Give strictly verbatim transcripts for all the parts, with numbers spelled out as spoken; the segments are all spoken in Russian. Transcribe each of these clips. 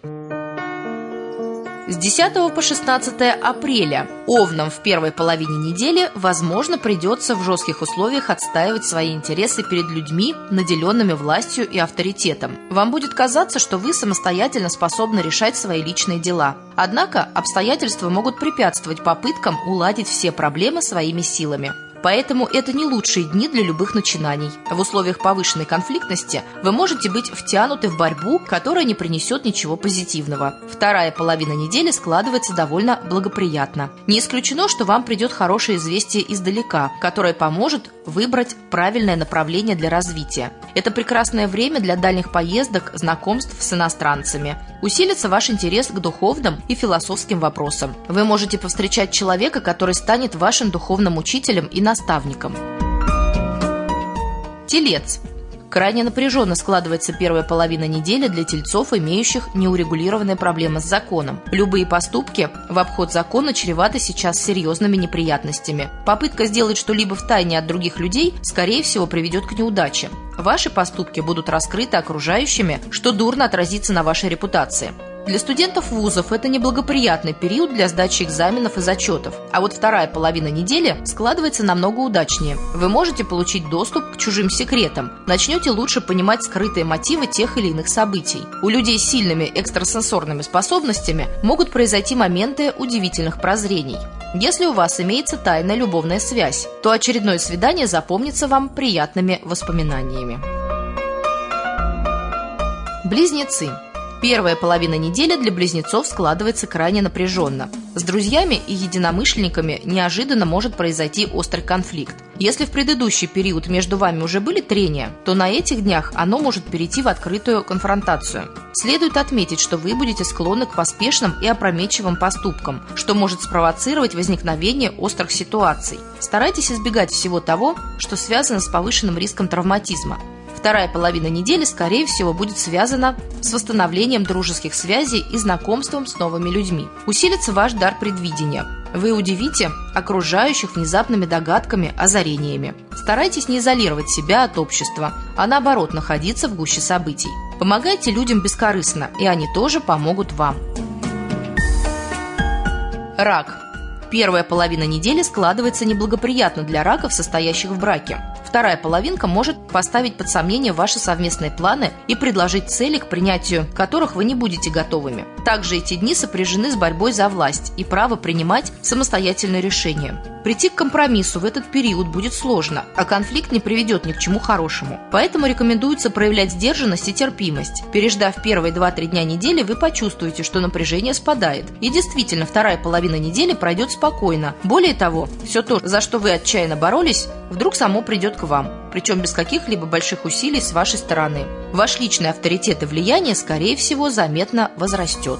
С десятого по шестнадцатое апреля овнам в первой половине недели, возможно, придется в жестких условиях отстаивать свои интересы перед людьми, наделенными властью и авторитетом. Вам будет казаться, что вы самостоятельно способны решать свои личные дела. Однако обстоятельства могут препятствовать попыткам уладить все проблемы своими силами. Поэтому это не лучшие дни для любых начинаний. В условиях повышенной конфликтности вы можете быть втянуты в борьбу, которая не принесет ничего позитивного. Вторая половина недели складывается довольно благоприятно. Не исключено, что вам придет хорошее известие издалека, которое поможет выбрать правильное направление для развития. Это прекрасное время для дальних поездок, знакомств с иностранцами. Усилится ваш интерес к духовным и философским вопросам. Вы можете повстречать человека, который станет вашим духовным учителем и наставником. Телец. Крайне напряженно складывается первая половина недели для тельцов, имеющих неурегулированные проблемы с законом. Любые поступки в обход закона чреваты сейчас серьезными неприятностями. Попытка сделать что-либо втайне от других людей, скорее всего, приведет к неудаче. Ваши поступки будут раскрыты окружающими, что дурно отразится на вашей репутации. Для студентов вузов это неблагоприятный период для сдачи экзаменов и зачетов, а вот вторая половина недели складывается намного удачнее. Вы можете получить доступ к чужим секретам, начнете лучше понимать скрытые мотивы тех или иных событий. У людей с сильными экстрасенсорными способностями могут произойти моменты удивительных прозрений. Если у вас имеется тайная любовная связь, то очередное свидание запомнится вам приятными воспоминаниями. Близнецы. Первая половина недели для близнецов складывается крайне напряженно. С друзьями и единомышленниками неожиданно может произойти острый конфликт. Если в предыдущий период между вами уже были трения, то на этих днях оно может перейти в открытую конфронтацию. Следует отметить, что вы будете склонны к поспешным и опрометчивым поступкам, что может спровоцировать возникновение острых ситуаций. Старайтесь избегать всего того, что связано с повышенным риском травматизма. Вторая половина недели, скорее всего, будет связана с восстановлением дружеских связей и знакомством с новыми людьми. Усилится ваш дар предвидения. Вы удивите окружающих внезапными догадками, озарениями. Старайтесь не изолировать себя от общества, а наоборот находиться в гуще событий. Помогайте людям бескорыстно, и они тоже помогут вам. Рак. Первая половина недели складывается неблагоприятно для раков, состоящих в браке. Вторая половинка может поставить под сомнение ваши совместные планы и предложить цели, к принятию которых вы не будете готовыми. Также эти дни сопряжены с борьбой за власть и право принимать самостоятельные решения. Прийти к компромиссу в этот период будет сложно, а конфликт не приведет ни к чему хорошему. Поэтому рекомендуется проявлять сдержанность и терпимость. Переждав первые два-три дня недели, вы почувствуете, что напряжение спадает. И действительно, вторая половина недели пройдет спокойно. Более того, все то, за что вы отчаянно боролись, вдруг само придет к вам, причем без каких-либо больших усилий с вашей стороны. Ваш личный авторитет и влияние, скорее всего, заметно возрастет.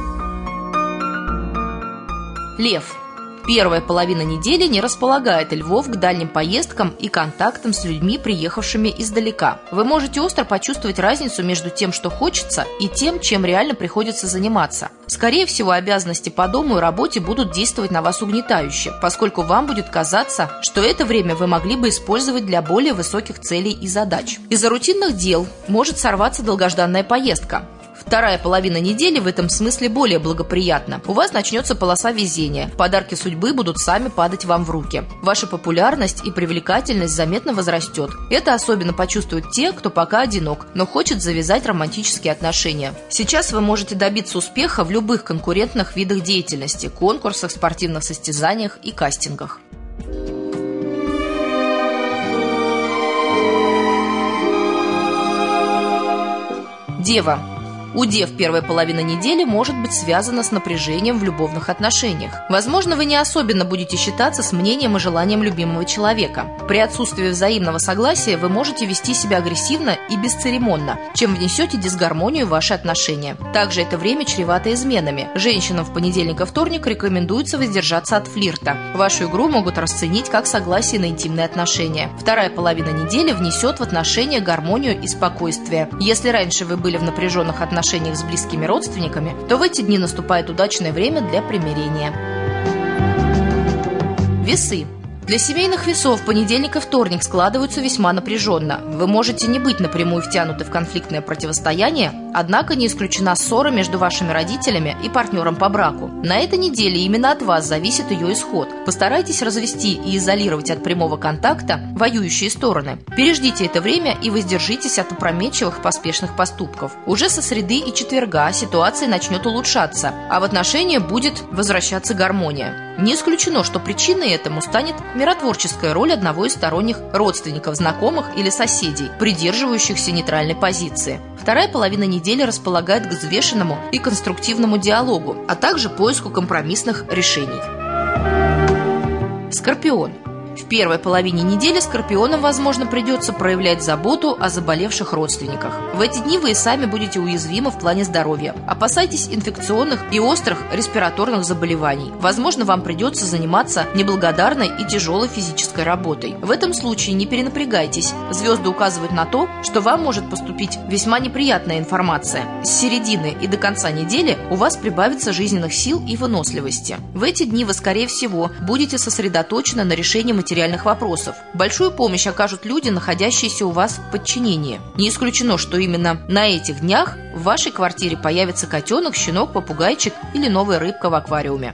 Лев. Первая половина недели не располагает львов к дальним поездкам и контактам с людьми, приехавшими издалека. Вы можете остро почувствовать разницу между тем, что хочется, и тем, чем реально приходится заниматься. Скорее всего, обязанности по дому и работе будут действовать на вас угнетающе, поскольку вам будет казаться, что это время вы могли бы использовать для более высоких целей и задач. Из-за рутинных дел может сорваться долгожданная поездка. Вторая половина недели в этом смысле более благоприятна. У вас начнется полоса везения. Подарки судьбы будут сами падать вам в руки. Ваша популярность и привлекательность заметно возрастет. Это особенно почувствуют те, кто пока одинок, но хочет завязать романтические отношения. Сейчас вы можете добиться успеха в любых конкурентных видах деятельности, конкурсах, спортивных состязаниях и кастингах. Дева. У дев первая половина недели может быть связана с напряжением в любовных отношениях. Возможно, вы не особенно будете считаться с мнением и желанием любимого человека. При отсутствии взаимного согласия вы можете вести себя агрессивно и бесцеремонно, чем внесете дисгармонию в ваши отношения. Также это время чревато изменами. Женщинам в понедельник и вторник рекомендуется воздержаться от флирта. Вашу игру могут расценить как согласие на интимные отношения. Вторая половина недели внесет в отношения гармонию и спокойствие. Если раньше вы были в напряженных отношениях с близкими родственниками, то в эти дни наступает удачное время для примирения. Весы. Для семейных весов понедельник и вторник складываются весьма напряженно. Вы можете не быть напрямую втянуты в конфликтное противостояние, Однако не исключена ссора между вашими родителями и партнером по браку. На этой неделе именно от вас зависит ее исход. Постарайтесь развести и изолировать от прямого контакта воюющие стороны. Переждите это время и воздержитесь от опрометчивых поспешных поступков. Уже со среды и четверга ситуация начнет улучшаться, а в отношениях будет возвращаться гармония. Не исключено, что причиной этому станет миротворческая роль одного из сторонних родственников, знакомых или соседей, придерживающихся нейтральной позиции. Вторая половина недели располагает к взвешенному и конструктивному диалогу, а также поиску компромиссных решений. Скорпион. В первой половине недели скорпионам, возможно, придется проявлять заботу о заболевших родственниках. В эти дни вы и сами будете уязвимы в плане здоровья. Опасайтесь инфекционных и острых респираторных заболеваний. Возможно, вам придется заниматься неблагодарной и тяжелой физической работой. В этом случае не перенапрягайтесь. Звезды указывают на то, что вам может поступить весьма неприятная информация. С середины и до конца недели у вас прибавится жизненных сил и выносливости. В эти дни вы, скорее всего, будете сосредоточены на решении материальных материальных вопросов. Большую помощь окажут люди, находящиеся у вас в подчинении. Не исключено, что именно на этих днях в вашей квартире появится котенок, щенок, попугайчик или новая рыбка в аквариуме.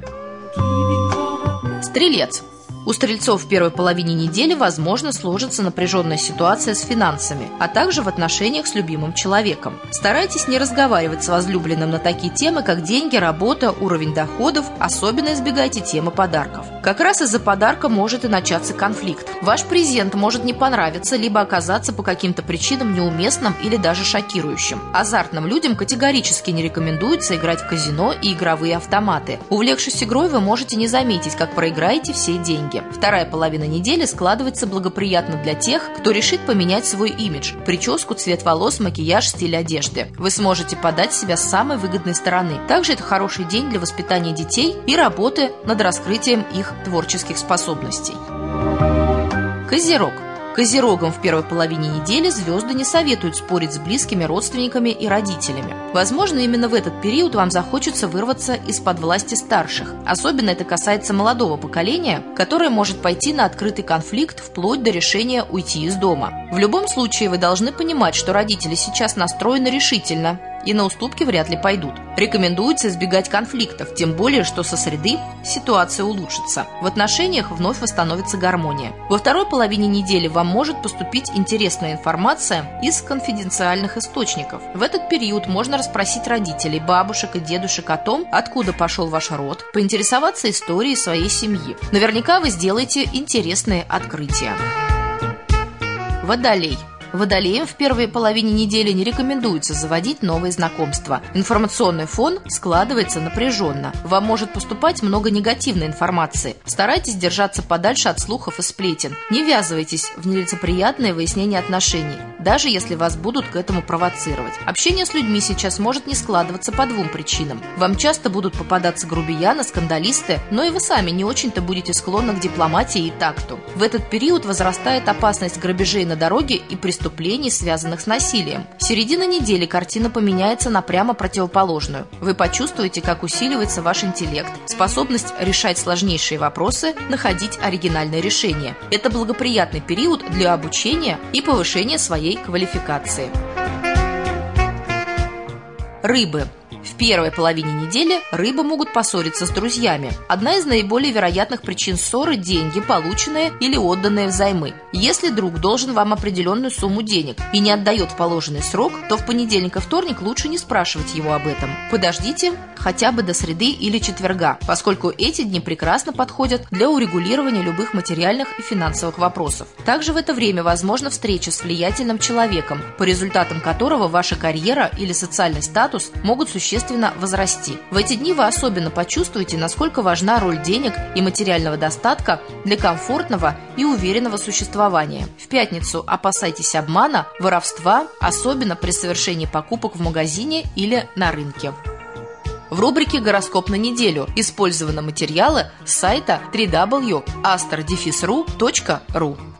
Стрелец. У стрельцов в первой половине недели, возможно, сложится напряженная ситуация с финансами, а также в отношениях с любимым человеком. Старайтесь не разговаривать с возлюбленным на такие темы, как деньги, работа, уровень доходов, особенно избегайте темы подарков. Как раз из-за подарка может и начаться конфликт. Ваш презент может не понравиться, либо оказаться по каким-то причинам неуместным или даже шокирующим. Азартным людям категорически не рекомендуется играть в казино и игровые автоматы. Увлекшись игрой, вы можете не заметить, как проиграете все деньги. Вторая половина недели складывается благоприятно для тех, кто решит поменять свой имидж, прическу, цвет волос, макияж, стиль одежды. Вы сможете подать себя с самой выгодной стороны. Также это хороший день для воспитания детей и работы над раскрытием их творческих способностей. Козерог. Козерогам в первой половине недели звезды не советуют спорить с близкими родственниками и родителями. Возможно, именно в этот период вам захочется вырваться из-под власти старших. Особенно это касается молодого поколения, которое может пойти на открытый конфликт вплоть до решения уйти из дома. В любом случае вы должны понимать, что родители сейчас настроены решительно и на уступки вряд ли пойдут. Рекомендуется избегать конфликтов, тем более, что со среды ситуация улучшится. В отношениях вновь восстановится гармония. Во второй половине недели вам может поступить интересная информация из конфиденциальных источников. В этот период можно расспросить родителей, бабушек и дедушек о том, откуда пошел ваш род, поинтересоваться историей своей семьи. Наверняка вы сделаете интересные открытия. Водолей. Водолеям в первой половине недели не рекомендуется заводить новые знакомства. Информационный фон складывается напряженно. Вам может поступать много негативной информации. Старайтесь держаться подальше от слухов и сплетен. Не ввязывайтесь в нелицеприятное выяснение отношений, даже если вас будут к этому провоцировать. Общение с людьми сейчас может не складываться по двум причинам. Вам часто будут попадаться грубияны, скандалисты, но и вы сами не очень-то будете склонны к дипломатии и такту. В этот период возрастает опасность грабежей на дороге и преступлений, связанных с насилием. В середине недели картина поменяется на прямо противоположную. Вы почувствуете, как усиливается ваш интеллект, способность решать сложнейшие вопросы, находить оригинальные решения. Это благоприятный период для обучения и повышения своей квалификации. Рыбы. В первой половине недели рыбы могут поссориться с друзьями. Одна из наиболее вероятных причин ссоры – деньги, полученные или отданные взаймы. Если друг должен вам определенную сумму денег и не отдает в положенный срок, то в понедельник и вторник лучше не спрашивать его об этом. Подождите хотя бы до среды или четверга, поскольку эти дни прекрасно подходят для урегулирования любых материальных и финансовых вопросов. Также в это время возможна встреча с влиятельным человеком, по результатам которого ваша карьера или социальный статус могут существенно возрасти. В эти дни вы особенно почувствуете, насколько важна роль денег и материального достатка для комфортного и уверенного существования. В пятницу опасайтесь обмана, воровства, особенно при совершении покупок в магазине или на рынке. В рубрике «Гороскоп на неделю» использованы материалы с сайта дабл ю дабл ю дабл ю точка астро дефис ру точка ру.